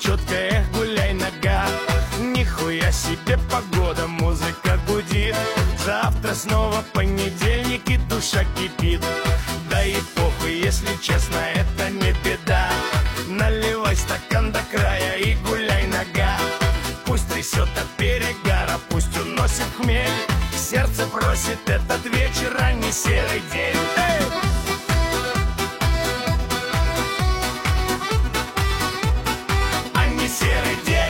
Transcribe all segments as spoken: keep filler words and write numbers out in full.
четко, эх, гуляй, нога. Нихуя себе погода, музыка гудит. Завтра снова понедельник и душа кипит. Да и похуй, если честно, это не беда. Наливай стакан до края и гуляй, нога. Пусть трясет от перегара, пусть уносит хмель. Сердце просит этот вечер, а не серый день. Эй! А не серый день.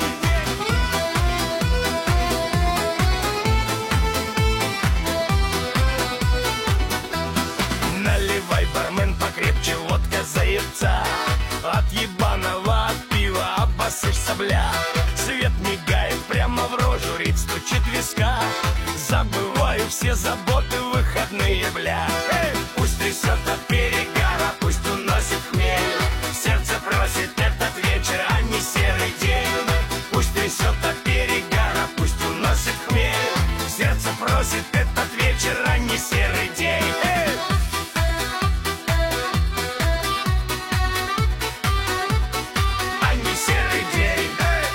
Наливай, бармен, покрепче, водка заебца. От ебаного от пива обоссышься, бля. Свет мигает прямо в рожу, рит стучит виска. Забываю все заботы, выходные, бля. Эй! Пусть трясет от перегара, пусть уносит хмель. Сердце просит этот вечер, а не серый день. Пусть трясет от перегара, пусть уносит хмель. Сердце просит этот вечер, а не серый день. Эй! А не серый день.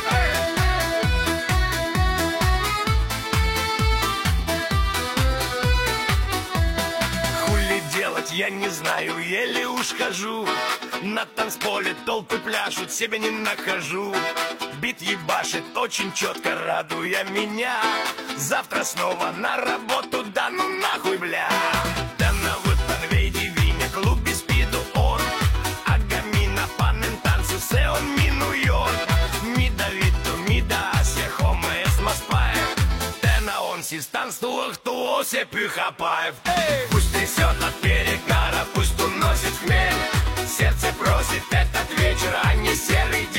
Я не знаю, еле уж хожу. На танцполе толпы пляшут, себя не нахожу. Бит ебашит очень четко, радуя меня. Завтра снова на работу, да ну нахуй, бля. Denna vutten vidi viime klubi spidu on. Aga minä panen tanssu, se on minun joon. Mitä vittu, mitä asia, homma esmas päiv. Tänään on siis tanssituoktuo, se pyhä päiv. Пусть трясет от перегара, пусть уносит хмель. Сердце просит этот вечер, а не серый